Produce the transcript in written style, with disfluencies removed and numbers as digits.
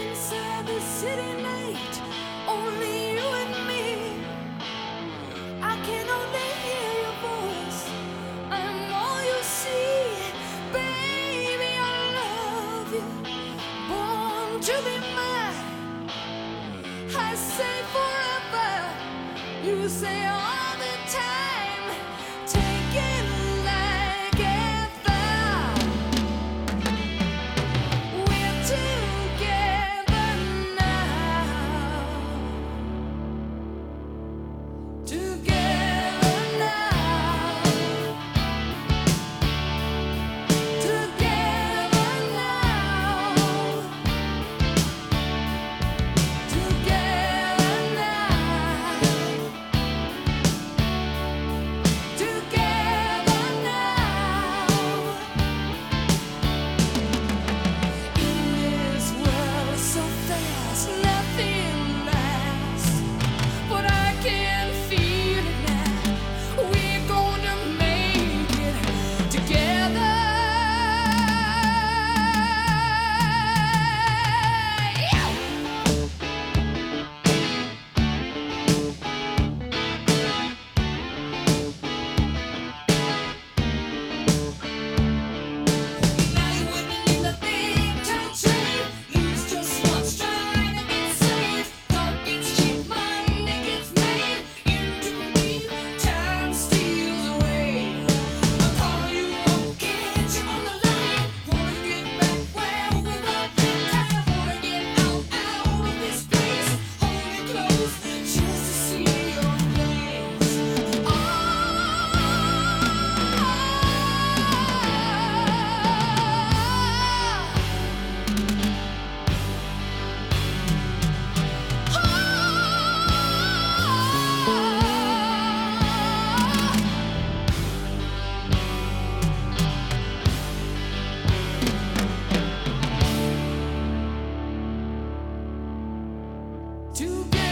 inside the city night, only you and me. I can only hear your voice, I'm all you see. Baby, I love you, born to be mine. I say forever, you say all the time. Take it like a vow. We're together now. Together now. Together now. Together now. Together now. In this world so fast, nothing lasts. But I can feel it now. We're gonna make it together. Now you're winning in the big time trade. Lose just once, trying to get saved. Thought gets cheap, money gets made. Into me, time steals away. I'll call you up, get you on the line. Wanna get back where we were. Time wanna get out of this place. Hold it close, just to see your face. Together.